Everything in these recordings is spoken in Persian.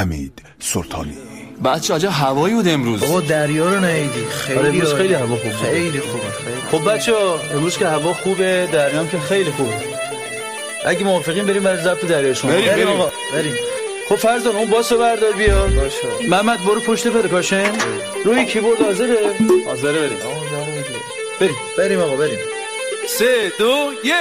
حمید سلطانی. بچه عجب هوایی بود امروز. بابا دریا رو ندیدی؟ امروز خیلی هوا خوبه. خیلی خوبه. خب بچه‌ها امروز که هوا خوبه، دریا هم که خیلی خوبه. اگه موافقین بریم برای ضبط دریا شما. بریم آقا بریم. خب فرزان اون باسو بردار بیا. باشه. محمد برو پشت پرکاشن. روی کیبورد حاضره؟ حاضره بریم. بریم آقا بریم. 3 2 1.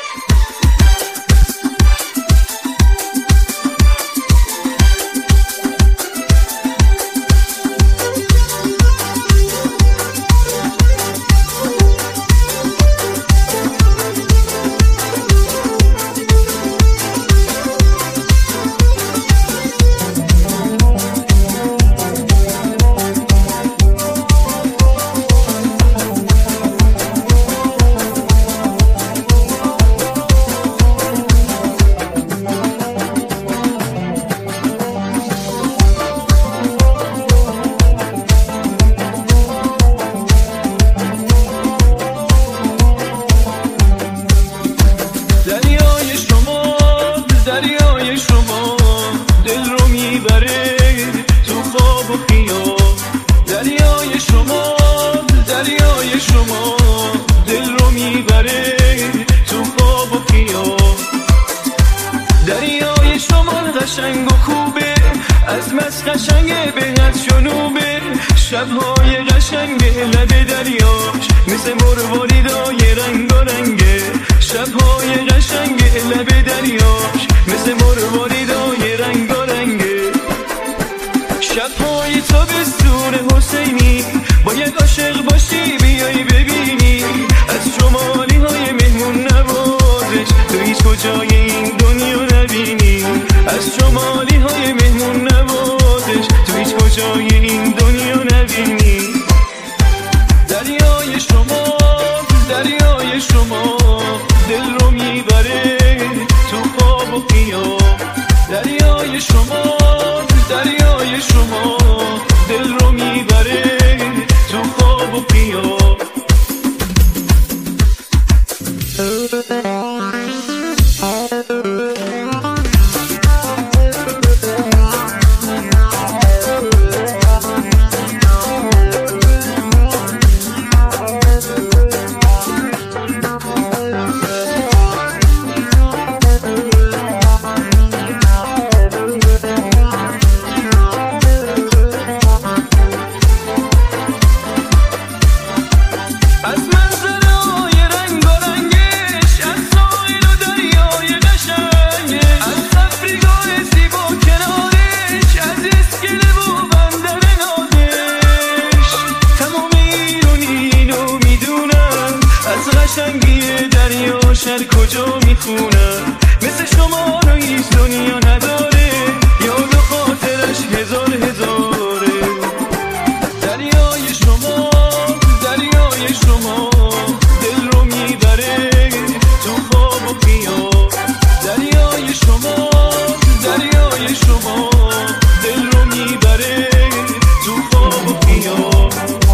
قشنگ و خوبه از مس قشنگه به از جنوبه شبهای قشنگه لب دریاش مثل مرواریدای رنگ و رنگه شبهای قشنگه لب دریاش مثل مرواریدای رنگ و رنگه شبهای تابستون حسینی باید عاشق باشی بیای ببینی از شمالی های مهمون نوازش تو هیچ کجای این دنیا نبینی از شمالی های مهمون نوازش تو هیچ کجای این دنیا نبینی دریای شما دریای شما دل رو میبره تو خواب و خیال دریای شما دریای شما دل رو میبره تو خواب و خیال شهر کجا میخونم مثل شما رو هیچ دنیا نداره یاد و خاطرش هزار هزاره دریای شما دریای شما دل رو میبره تو خواب و خیال دریای شما دریای شما دل رو میبره تو خواب و خیال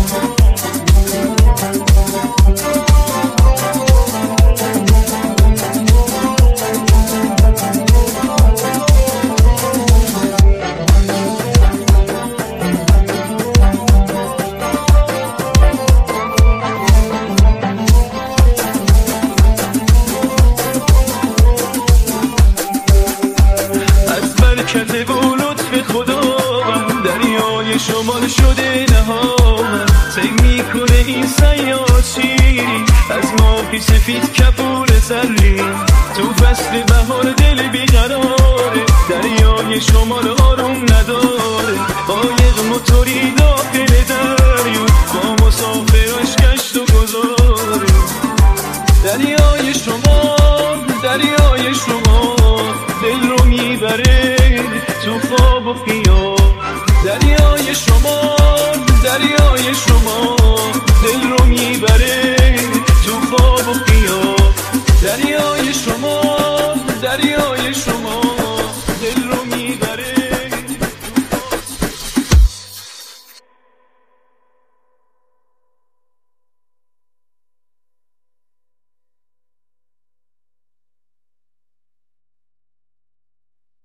برکت و لطف خدا دریای شمال شده نهام سیر میکنه این سیاد شیری از ماهی سفید کپور سری تو فصل بهار دل بیقراره دریای شمال آروم نداره قایق موتوری داخل دریا با مسافراش گشت و گذاره دریای شما دریای شما دل رو میبره تو خواب و خیال دریای شما دریای شما دل رو میبره تو خواب و خیال دریای شما دریای